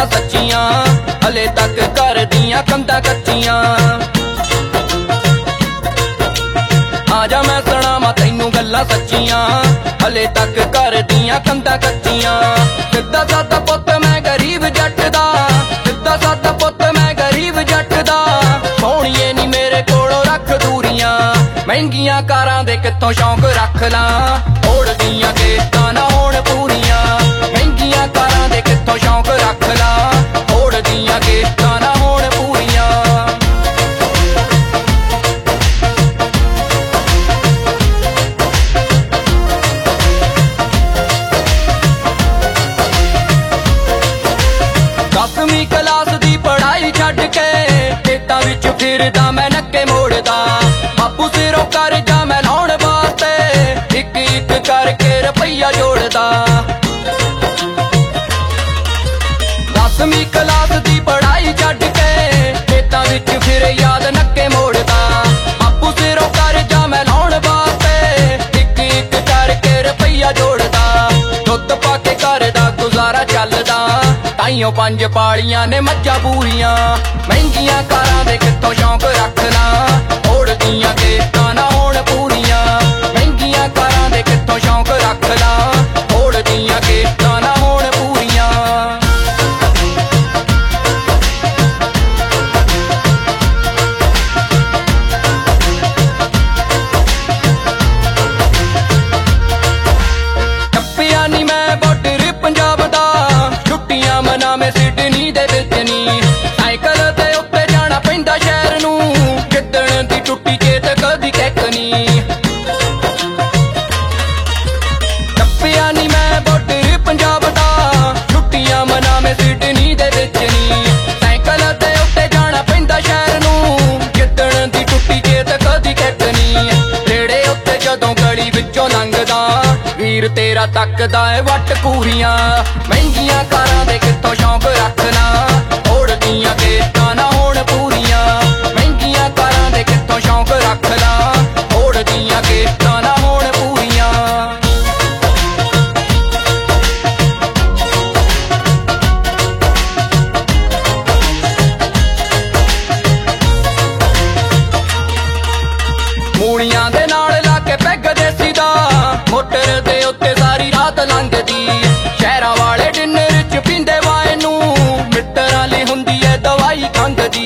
गल्लां सच्चियां हले तक घर दियां कंधां कच्चियां। आजा मैं सुणावां तैनूं गल्लां सच्चियां हले तक घर दियां कंधां कच्चियां। सिद्धा सादा पुत्त मैं गरीब जट दा, सिद्धा सादा पुत्त मैं गरीब जट दा। सोहणीए नी मेरे कोलों रख दूरियां, महंगियां कारां दे कित्थों शौक रख लां। ओढ़दियां किश्तां ना होण पूरियां, महंगियां कारां दे कित्थों शौक रख लां। ओढ़दियां किश्तां ना होण पूरियां। दसवीं क्लास दी पढ़ाई छड्ड के खेतां विच फिरदा मैं नक्के मोड़दा। बापू सिरों करजा मैं लाउण वास्ते इक इक करके रुपईया जोड़दा। दसवीं क्लास दी पढ़ाई छड्ड के खेतां विच फिर याद नक्के मोड़दा। बापू सिरों करजा मैं लाउण वास्ते इक इक करके रुपईया जोड़दा। दुद्ध पाके घर दा गुजारा चलदा, ताइयों 5 पालियां ने मज्जां पूरियां। महंगियां कारां दे कित्थों शौक रख लां। ओढ़दियां किश्तां ना होण पूरियां, महंगियां कारां दे कित्थों शौक रख लां। ओढ़दियां किश्तां ना होण पूरियां। टप्पिया नी मैं बॉर्डर पंजाब दा, छुट्टियां मनावे सिडनी दे विच नी। साइकल ते उत्ते जाना पैंदा शहर नूं, जिद्दण दी टुट्टी चेत कदी कैकनी। टप्पिया नी मैं बॉर्डर पंजाब दा, छुट्टियां मनावे सिडनी दे विच नी। साइकल ते उत्ते जाना पैंदा शहर नूं, जिद्दण दी टुट्टी चेत कदी कैकनी। रेड़े उत्ते जदों गली विचों लंघदा, वीर तेरा तकदा ए वट पूरियां। महंगियां कारां दे कित्थों शौक रख लां। ओढ़दियां किश्तां ना होण पूरियां, महंगियां कारां दे कित्थों शौक रख लां। ओढ़दियां किश्तां ना होण पूरियां। मूलियां दे नाल ला के पैग देसी दा, मोटर दे उत्ते सारी रात लंघदी। शहरां वाले डिनर च पींदे वाइन नूं, मित्तरां लई हुंदी ऐ दवाई खंघ दी।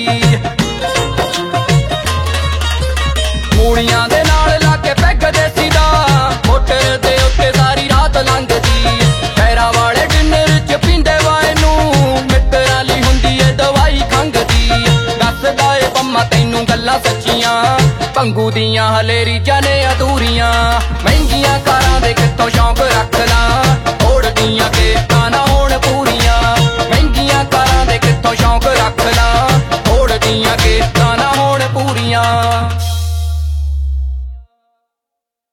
मूलियां दे नाल ला के पैग देसी दा, मोटर दे उत्ते सारी रात लंघदी। शहरां वाले डिनर च पींदे वाइन नूं, मित्तरां लई हुंदी ऐ दवाई खंघ दी। दसदा ए पंमा तैनूं गल्लां सच्चियां, भंगू दियां हले रीझां ने अधूरियां।